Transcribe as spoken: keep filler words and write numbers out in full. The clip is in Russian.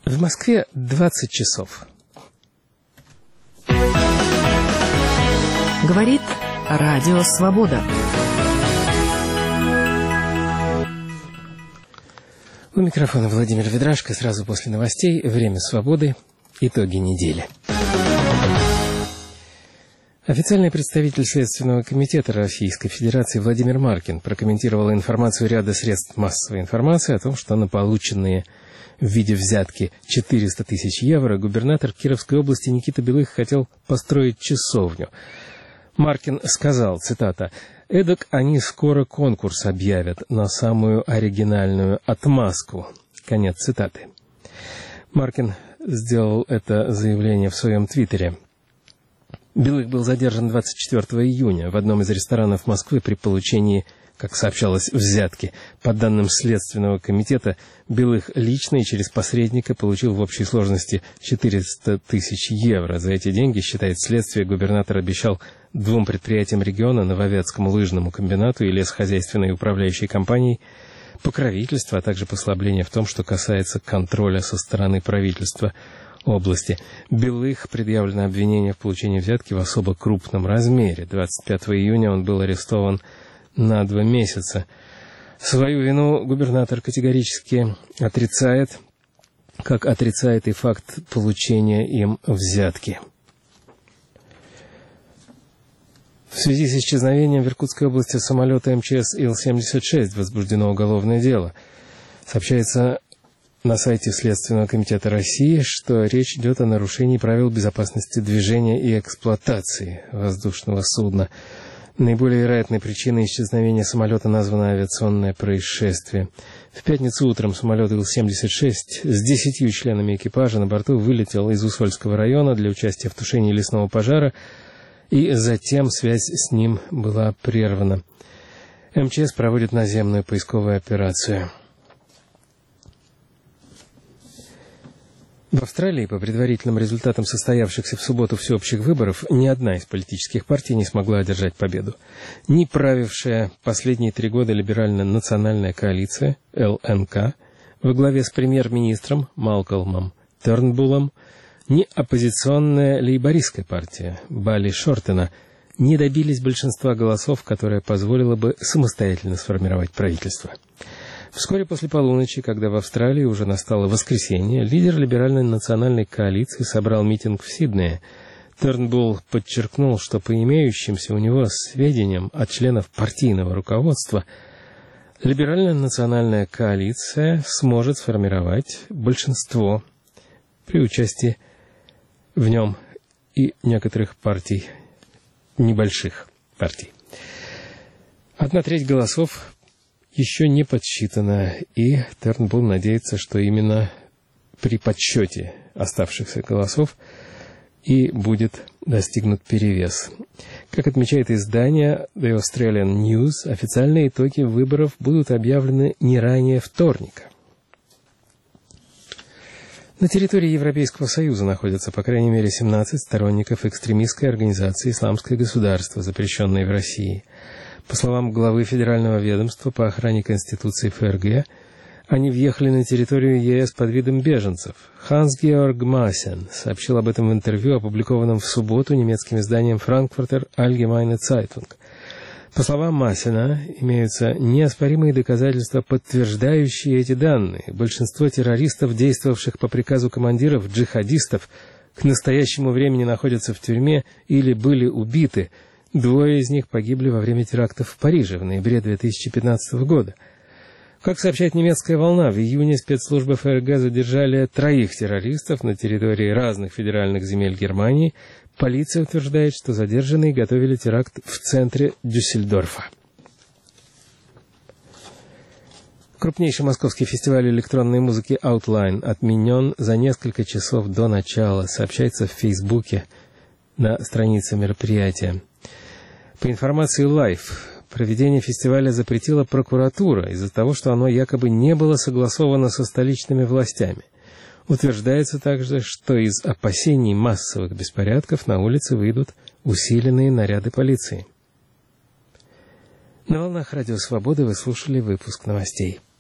В Москве двадцать часов. Говорит Радио Свобода. У микрофона Владимир Ведрашко. Сразу после новостей «Время свободы». Итоги недели. Официальный представитель Следственного комитета Российской Федерации Владимир Маркин прокомментировал информацию ряда средств массовой информации о том, что на полученные в виде взятки четыреста тысяч евро губернатор Кировской области Никита Белых хотел построить часовню. Маркин сказал, цитата, «Эдак они скоро конкурс объявят на самую оригинальную отмазку». Конец цитаты. Маркин сделал это заявление в своем твиттере. Белых был задержан двадцать четвёртого июня в одном из ресторанов Москвы при получении, как сообщалось, взятки. По данным Следственного комитета, Белых лично и через посредника получил в общей сложности четыреста тысяч евро. За эти деньги, считает следствие, губернатор обещал двум предприятиям региона, Нововятскому лыжному комбинату и лесхозяйственной управляющей компанией, покровительство, а также послабление в том, что касается контроля со стороны правительства области. Белых предъявлено обвинение в получении взятки в особо крупном размере. двадцать пятого июня он был арестован на два месяца. Свою вину губернатор категорически отрицает, как отрицает и факт получения им взятки. В связи с исчезновением в Иркутской области самолета эм че эс ил семьдесят шесть возбуждено уголовное дело. Сообщается на сайте Следственного комитета России, что речь идет о нарушении правил безопасности движения и эксплуатации воздушного судна. Наиболее вероятной причиной исчезновения самолета названо авиационное происшествие. В пятницу утром самолет ил семьдесят шесть с десятью членами экипажа на борту вылетел из Усольского района для участия в тушении лесного пожара, и затем связь с ним была прервана. эм че эс проводит наземную поисковую операцию. В Австралии, по предварительным результатам состоявшихся в субботу всеобщих выборов, ни одна из политических партий не смогла одержать победу. Ни правившая последние три года либерально-национальная коалиция, эл эн ка, во главе с премьер-министром Малкольмом Тернбуллом, ни оппозиционная лейбористская партия Балли Шортена не добились большинства голосов, которое позволило бы самостоятельно сформировать правительство. Вскоре после полуночи, когда в Австралии уже настало воскресенье, лидер либеральной национальной коалиции собрал митинг в Сиднее. Тернбулл подчеркнул, что по имеющимся у него сведениям от членов партийного руководства, либеральная национальная коалиция сможет сформировать большинство при участии в нем и некоторых партий, небольших партий. Одна треть голосов еще не подсчитано, и Тернбулл надеется, что именно при подсчете оставшихся голосов и будет достигнут перевес. Как отмечает издание The Australian News, официальные итоги выборов будут объявлены не ранее вторника. На территории Европейского Союза находятся, по крайней мере, семнадцать сторонников экстремистской организации «Исламское государство», запрещенной в России. По словам главы Федерального ведомства по охране Конституции эф эр гэ, они въехали на территорию е эс под видом беженцев. Ханс-Георг Массен сообщил об этом в интервью, опубликованном в субботу немецким изданием Frankfurter Allgemeine Zeitung. По словам Массена, имеются неоспоримые доказательства, подтверждающие эти данные. Большинство террористов, действовавших по приказу командиров джихадистов, к настоящему времени находятся в тюрьме или были убиты. Двое из них погибли во время терактов в Париже в ноябре две тысячи пятнадцатого года. Как сообщает немецкая «Волна», в июне спецслужбы эф эр гэ задержали троих террористов на территории разных федеральных земель Германии. Полиция утверждает, что задержанные готовили теракт в центре Дюссельдорфа. Крупнейший московский фестиваль электронной музыки Outline отменен за несколько часов до начала, сообщается в Фейсбуке на странице мероприятия. По информации Life, проведение фестиваля запретила прокуратура из-за того, что оно якобы не было согласовано со столичными властями. Утверждается также, что из опасений массовых беспорядков на улицы выйдут усиленные наряды полиции. На волнах Радио Свободы вы слушали выпуск новостей.